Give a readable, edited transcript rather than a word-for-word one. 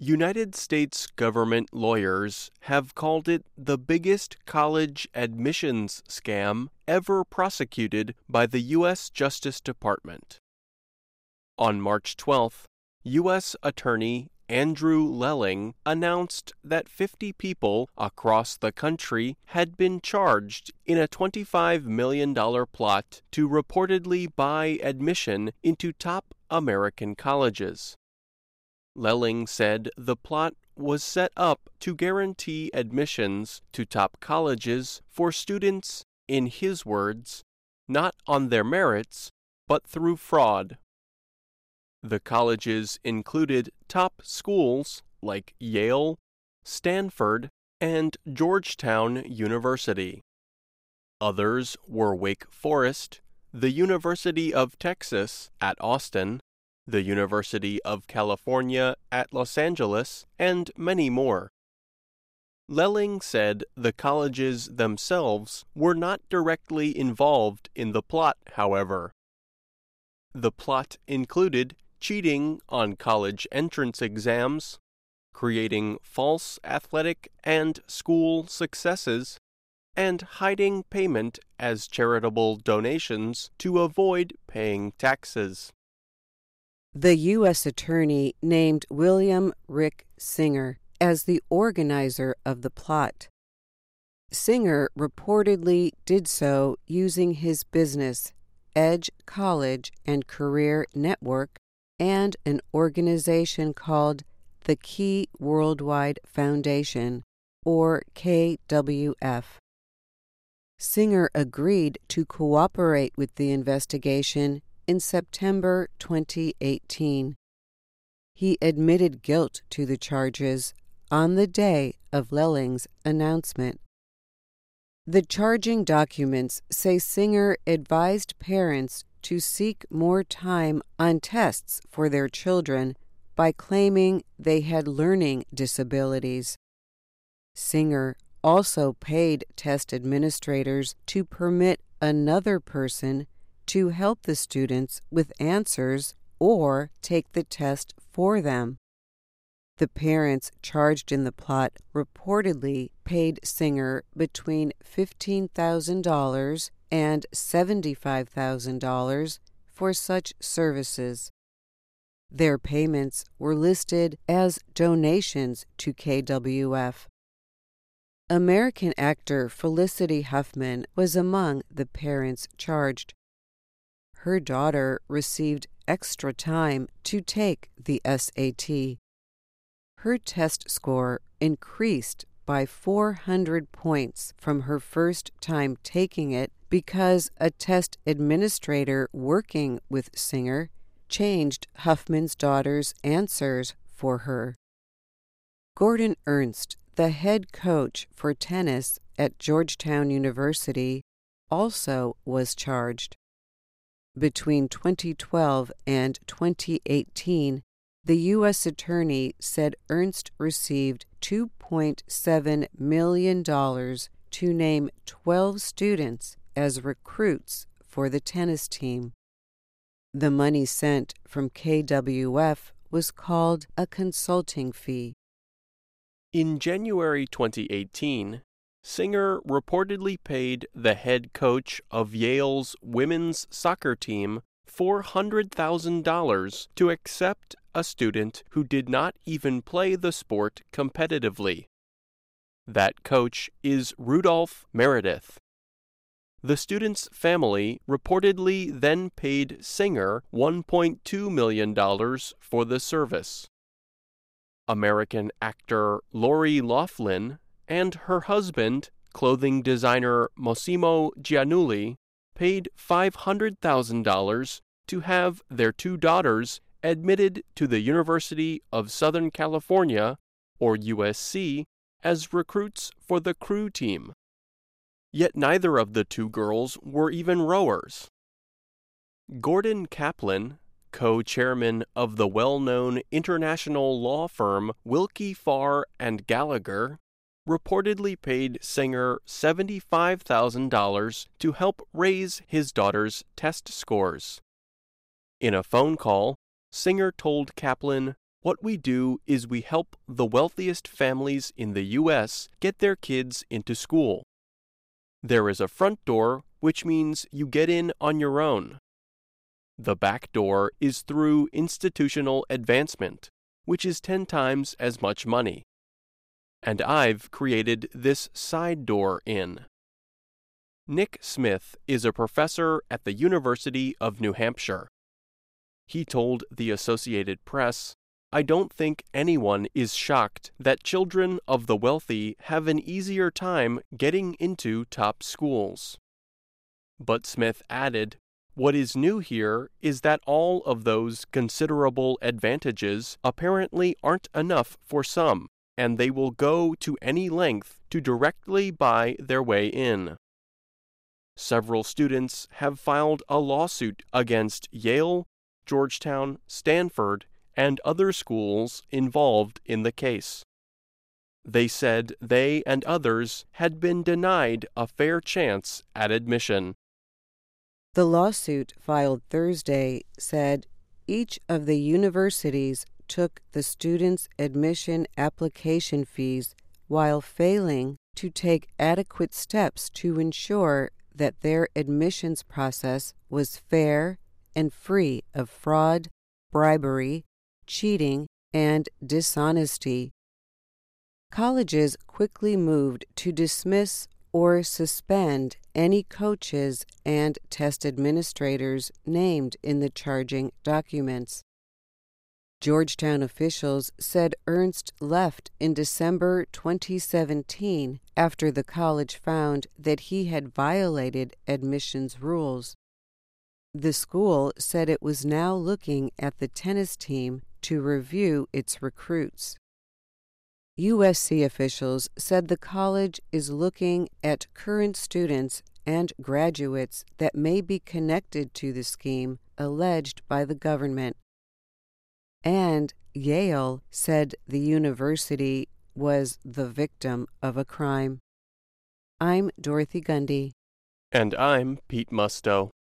United States government lawyers have called it the biggest college admissions scam ever prosecuted by the U.S. Justice Department. On March 12th, U.S. Attorney Andrew Lelling announced that 50 people across the country had been charged in a $25 million plot to reportedly buy admission into top American colleges. Lelling said the plot was set up to guarantee admissions to top colleges for students, in his words, not on their merits, but through fraud. The colleges included top schools like Yale, Stanford, and Georgetown University. Others were Wake Forest, the University of Texas at Austin, the University of California at Los Angeles, and many more. Lelling said the colleges themselves were not directly involved in the plot, however. The plot included cheating on college entrance exams, creating false athletic and school successes, and hiding payment as charitable donations to avoid paying taxes. The U.S. Attorney named William Rick Singer as the organizer of the plot. Singer reportedly did so using his business, Edge College and Career Network, and an organization called the Key Worldwide Foundation, or KWF. Singer agreed to cooperate with the investigation in September 2018. He admitted guilt to the charges on the day of Lelling's announcement. The charging documents say Singer advised parents to seek more time on tests for their children by claiming they had learning disabilities. Singer also paid test administrators to permit another person to help the students with answers or take the test for them. The parents charged in the plot reportedly paid Singer between $15,000 and $75,000 for such services. Their payments were listed as donations to KWF. American actor Felicity Huffman was among the parents charged. Her daughter received extra time to take the SAT. Her test score increased by 400 points from her first time taking it because a test administrator working with Singer changed Huffman's daughter's answers for her. Gordon Ernst, the head coach for tennis at Georgetown University, also was charged. Between 2012 and 2018, the U.S. Attorney said Ernst received $2.7 million to name 12 students as recruits for the tennis team. The money sent from KWF was called a consulting fee. In January 2018, Singer reportedly paid the head coach of Yale's women's soccer team $400,000 to accept a student who did not even play the sport competitively. That coach is Rudolph Meredith. The student's family reportedly then paid Singer $1.2 million for the service. American actor Lori Loughlin and her husband, clothing designer Massimo Giannulli, paid $500,000 to have their two daughters admitted to the University of Southern California, or USC, as recruits for the crew team. Yet neither of the two girls were even rowers. Gordon Kaplan, co-chairman of the well-known international law firm Willkie Farr and Gallagher, reportedly paid Singer $75,000 to help raise his daughter's test scores. In a phone call, Singer told Kaplan, What we do is we help the wealthiest families in the U.S. get their kids into school. There is a front door, which means you get in on your own. The back door is through institutional advancement, which is 10 times as much money. And I've created this side door in. Nick Smith is a professor at the University of New Hampshire. He told the Associated Press, "I don't think anyone is shocked that children of the wealthy have an easier time getting into top schools." But Smith added, "What is new here is that all of those considerable advantages apparently aren't enough for some, and they will go to any length to directly buy their way in." Several students have filed a lawsuit against Yale, Georgetown, Stanford, and other schools involved in the case. They said they and others had been denied a fair chance at admission. The lawsuit filed Thursday said each of the universities took the students' admission application fees while failing to take adequate steps to ensure that their admissions process was fair and free of fraud, bribery, cheating, and dishonesty. Colleges quickly moved to dismiss or suspend any coaches and test administrators named in the charging documents. Georgetown officials said Ernst left in December 2017 after the college found that he had violated admissions rules. The school said it was now looking at the tennis team to review its recruits. USC officials said the college is looking at current students and graduates that may be connected to the scheme alleged by the government. And Yale said the university was the victim of a crime. I'm Dorothy Gundy. And I'm Pete Musto.